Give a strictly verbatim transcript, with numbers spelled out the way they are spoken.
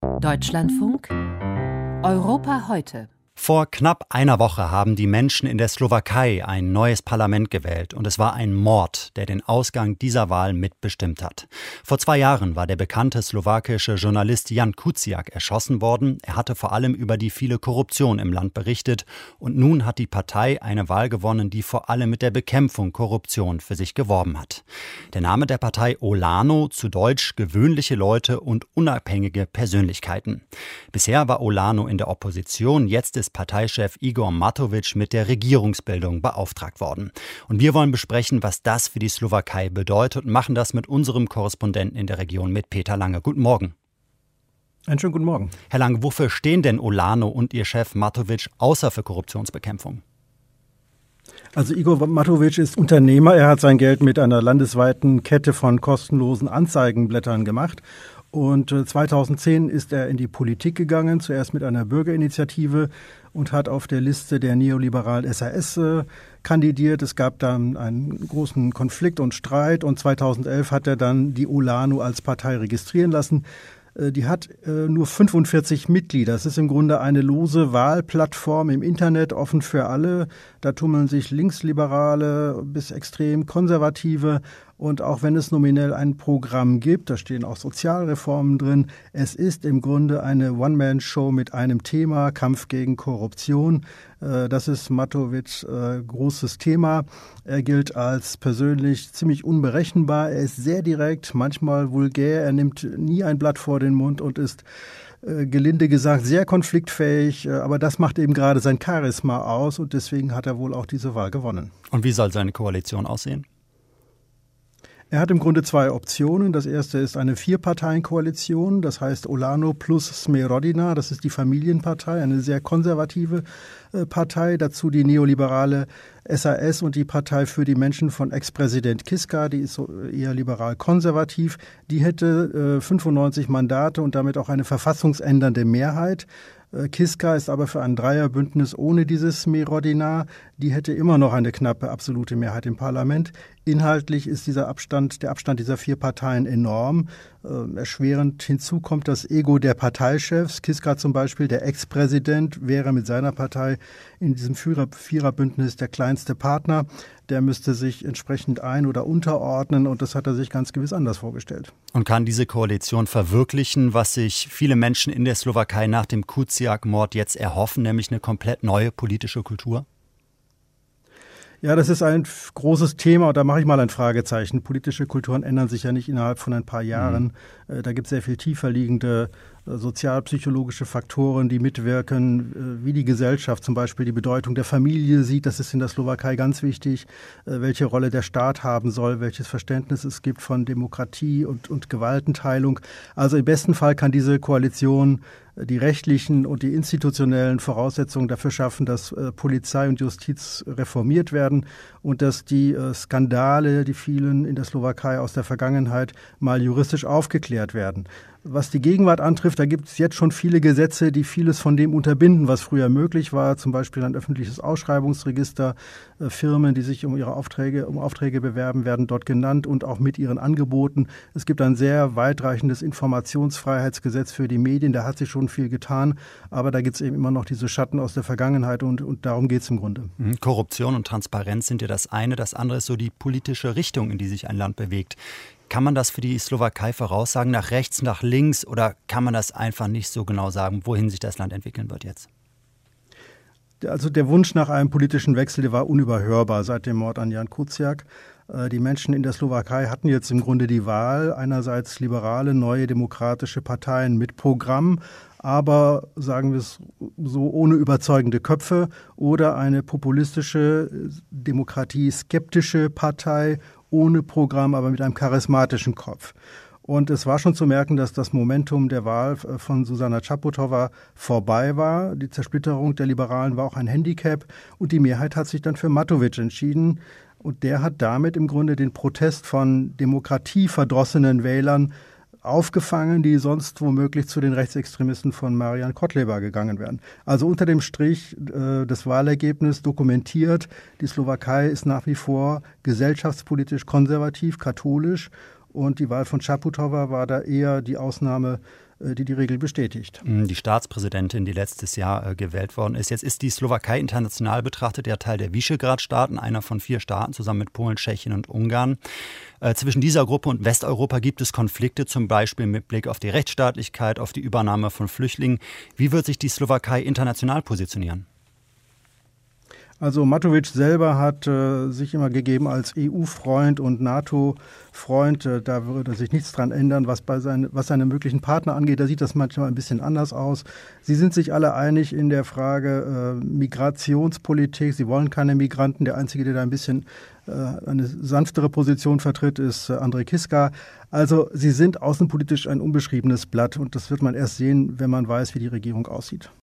Deutschlandfunk Europa heute. Vor knapp einer Woche haben die Menschen in der Slowakei ein neues Parlament gewählt und es war ein Mord, der den Ausgang dieser Wahl mitbestimmt hat. Vor zwei Jahren war der bekannte slowakische Journalist Jan Kuciak erschossen worden. Er hatte vor allem über die viele Korruption im Land berichtet und nun hat die Partei eine Wahl gewonnen, die vor allem mit der Bekämpfung Korruption für sich geworben hat. Der Name der Partei Olano, zu Deutsch gewöhnliche Leute und unabhängige Persönlichkeiten. Bisher war Olano in der Opposition, jetzt ist Parteichef Igor Matovic mit der Regierungsbildung beauftragt worden. Und wir wollen besprechen, was das für die Slowakei bedeutet und machen das mit unserem Korrespondenten in der Region, mit Peter Lange. Guten Morgen. Einen schönen guten Morgen. Herr Lange, wofür stehen denn Olano und Ihr Chef Matovic außer für Korruptionsbekämpfung? Also Igor Matovic ist Unternehmer. Er hat sein Geld mit einer landesweiten Kette von kostenlosen Anzeigenblättern gemacht. Und zweitausendzehn ist er in die Politik gegangen, zuerst mit einer Bürgerinitiative und hat auf der Liste der neoliberalen S H S äh, kandidiert. Es gab dann einen großen Konflikt und Streit und zweitausendelf hat er dann die Olano als Partei registrieren lassen. Die hat äh, nur fünfundvierzig Mitglieder. Das ist im Grunde eine lose Wahlplattform im Internet, offen für alle. Da tummeln sich Linksliberale bis extrem Konservative. Und auch wenn es nominell ein Programm gibt, da stehen auch Sozialreformen drin, es ist im Grunde eine One-Man-Show mit einem Thema, Kampf gegen Korruption. Äh, das ist Matovics äh, großes Thema. Er gilt als persönlich ziemlich unberechenbar. Er ist sehr direkt, manchmal vulgär. Er nimmt nie ein Blatt vor den Mund und ist äh, gelinde gesagt sehr konfliktfähig. Äh, aber das macht eben gerade sein Charisma aus und deswegen hat er wohl auch diese Wahl gewonnen. Und wie soll seine Koalition aussehen? Er hat im Grunde zwei Optionen. Das erste ist eine Vier-Parteien-Koalition. Das heißt Olano plus Smerodina. Das ist die Familienpartei, eine sehr konservative äh, Partei. Dazu die neoliberale S H S und die Partei für die Menschen von Ex-Präsident Kiska. Die ist so eher liberal-konservativ. Die hätte äh, fünfundneunzig Mandate und damit auch eine verfassungsändernde Mehrheit. Kiska ist aber für ein Dreierbündnis ohne dieses Smerodina. Die hätte immer noch eine knappe absolute Mehrheit im Parlament. Inhaltlich ist dieser Abstand, der Abstand dieser vier Parteien enorm. Äh, erschwerend hinzu kommt das Ego der Parteichefs. Kiska zum Beispiel, der Ex-Präsident, wäre mit seiner Partei in diesem Vierer- Viererbündnis der kleinste Partner. Der müsste sich entsprechend ein- oder unterordnen und das hat er sich ganz gewiss anders vorgestellt. Und kann diese Koalition verwirklichen, was sich viele Menschen in der Slowakei nach dem Kuciak-Mord jetzt erhoffen, nämlich eine komplett neue politische Kultur? Ja, das ist ein großes Thema und da mache ich mal ein Fragezeichen. Politische Kulturen ändern sich ja nicht innerhalb von ein paar Jahren. Mhm. Da gibt es sehr viel tiefer liegende sozialpsychologische Faktoren, die mitwirken, wie die Gesellschaft zum Beispiel die Bedeutung der Familie sieht. Das ist in der Slowakei ganz wichtig, welche Rolle der Staat haben soll, welches Verständnis es gibt von Demokratie und, und Gewaltenteilung. Also im besten Fall kann diese Koalition die rechtlichen und die institutionellen Voraussetzungen dafür schaffen, dass äh, Polizei und Justiz reformiert werden und dass die äh, Skandale, die vielen in der Slowakei aus der Vergangenheit, mal juristisch aufgeklärt werden. Was die Gegenwart antrifft, da gibt es jetzt schon viele Gesetze, die vieles von dem unterbinden, was früher möglich war. Zum Beispiel ein öffentliches Ausschreibungsregister. Äh, Firmen, die sich um ihre Aufträge, um Aufträge bewerben, werden dort genannt und auch mit ihren Angeboten. Es gibt ein sehr weitreichendes Informationsfreiheitsgesetz für die Medien. Da hat sich schon viel getan. Aber da gibt es eben immer noch diese Schatten aus der Vergangenheit und, und darum geht es im Grunde. Korruption und Transparenz sind ja das eine. Das andere ist so die politische Richtung, in die sich ein Land bewegt. Kann man das für die Slowakei voraussagen, nach rechts, nach links, oder kann man das einfach nicht so genau sagen, wohin sich das Land entwickeln wird jetzt? Also der Wunsch nach einem politischen Wechsel, der war unüberhörbar seit dem Mord an Jan Kuciak. Die Menschen in der Slowakei hatten jetzt im Grunde die Wahl, einerseits liberale, neue demokratische Parteien mit Programm, aber, sagen wir es so, ohne überzeugende Köpfe, oder eine populistische, demokratieskeptische Partei ohne Programm, aber mit einem charismatischen Kopf. Und es war schon zu merken, dass das Momentum der Wahl von Zuzana Čaputová vorbei war. Die Zersplitterung der Liberalen war auch ein Handicap und die Mehrheit hat sich dann für Matovic entschieden. Und der hat damit im Grunde den Protest von demokratieverdrossenen Wählern aufgefangen, die sonst womöglich zu den Rechtsextremisten von Marian Kotleba gegangen wären. Also unter dem Strich äh, das Wahlergebnis dokumentiert, die Slowakei ist nach wie vor gesellschaftspolitisch konservativ, katholisch. Und die Wahl von Čaputová war da eher die Ausnahme die die Regel bestätigt. Die Staatspräsidentin, die letztes Jahr äh, gewählt worden ist. Jetzt ist die Slowakei international betrachtet ja Teil der Visegrad-Staaten, einer von vier Staaten zusammen mit Polen, Tschechien und Ungarn. Äh, zwischen dieser Gruppe und Westeuropa gibt es Konflikte, zum Beispiel mit Blick auf die Rechtsstaatlichkeit, auf die Übernahme von Flüchtlingen. Wie wird sich die Slowakei international positionieren? Also Matović selber hat äh, sich immer gegeben als E U-Freund und NATO-Freund. Äh, da würde sich nichts dran ändern, was bei seine, was seine möglichen Partner angeht. Da sieht das manchmal ein bisschen anders aus. Sie sind sich alle einig in der Frage äh, Migrationspolitik. Sie wollen keine Migranten. Der Einzige, der da ein bisschen äh, eine sanftere Position vertritt, ist äh, Andrej Kiska. Also sie sind außenpolitisch ein unbeschriebenes Blatt. Und das wird man erst sehen, wenn man weiß, wie die Regierung aussieht.